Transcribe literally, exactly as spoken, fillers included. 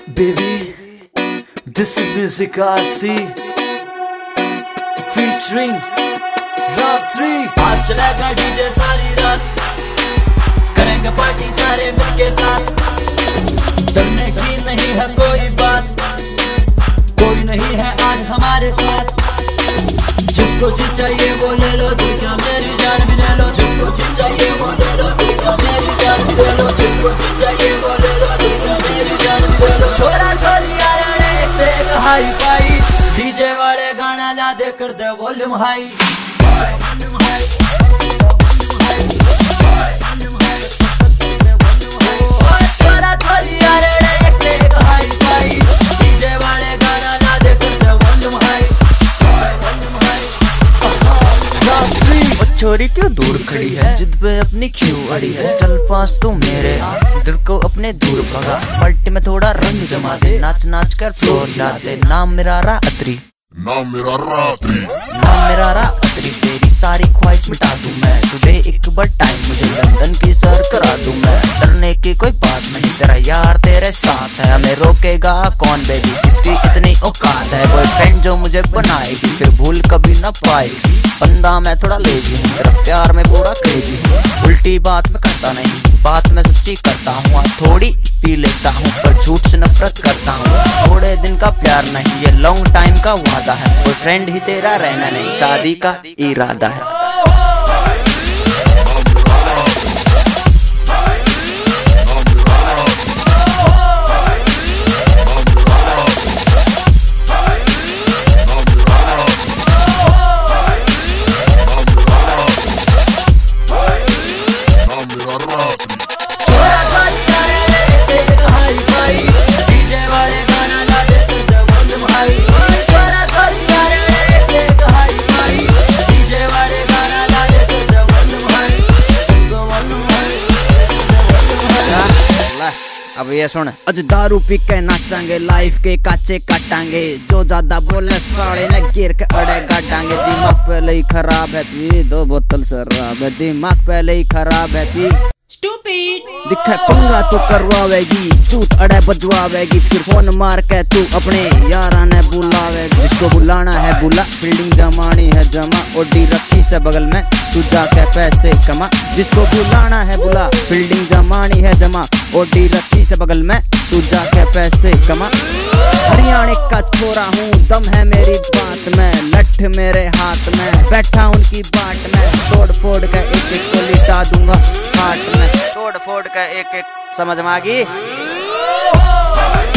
Baby, this is music R C featuring रात्रि। आज चलेगा डीजे सारी रात, करेंगे पार्टी सारे मिलके साथ। डरने की नहीं है कोई बात, कोई नहीं है आज हमारे साथ। जिसको चीज चाहिए वो ले लो, तू क्या मेरी जान भी ले लो। जिसको चीज चाहिए वो ले लो, तू क्या मेरी जान भी ले लो। जिसको चीज चाहिए वो ले लो, तू क्या मेरी जान भी ले लो। छोरा छोरी यार देख हाई फाई, डीजे वाले गाना ला दे कर दे वॉल्यूम हाई। छोरा छोरी यार देख हाई फाई, डीजे वाले गाना ला दे कर दे वॉल्यूम हाई। छोरी क्यों दूर खड़ी है, जिद पे अपनी क्यों अड़ी है। चल पास तू मेरे दिल को अपने दूर भगा, पार्टी में थोड़ा रंग जमा दे। नाच नाच कर फ्लोर हिला दे। नाम मेरा रात्रि, नाम मेरा रात्रि, नाम मेरा रात्रि। तेरी सारी ख्वाहिश मिटा दूं मैं, तुझे एक बार टाइम मुझे लंदन की सर करा दूं मैं। डरने की कोई बात नहीं, तेरा यार तेरे साथ है। हमें रोकेगा कौन बेबी, किसकी इतनी औकात है। बॉयफ्रेंड जो मुझे बनाएगी फिर भूल कभी ना पाएगी। बंदा मैं थोड़ा लेजी हूँ, तेरा प्यार में पूरा क्रेजी हूँ। उल्टी बात मैं करता नहीं, बात मैं सच्ची करता हूँ। थोड़ी पी लेता हूँ पर झूठ से नफरत करता हूँ। थोड़े दिन का प्यार नहीं, ये लॉन्ग टाइम का वादा है। बॉयफ्रेंड ही तेरा रहना नहीं, शादी का इरादा है। अब ये सुन, अज दारू पी के नाचांगे, लाइफ के काचे काटांगे। जो ज्यादा बोले साले ने गिर के अड़े गाटांगे। दिमाग पहले ही खराब है, पी दो बोतल शराब है। दिमाग पहले ही खराब है, पी स्टूपिड दिखे पंगा तो करवावेगी, चूत अड़े बजवावेगी। फिर फोन मार के तू अपने यारा ने बुलावेगी। जिसको बुलाना है बुला, फील्डिंग जमानी है जमा। ओडी रखी से बगल में तू जाके पैसे कमा। जिसको बुलाना है बुला, फील्डिंग जमानी है जमा। ओडी रखी से बगल में तू जाके पैसे कमा। हरियाणा का छोरा हूँ, दम है मेरी बात में। लठ मेरे हाथ में, बैठा उनकी बाट में। तोड़ फोड़ का एक एक को लिटा दूंगा हाट में। तोड़ फोड़ का एक एक, समझ में आ गई?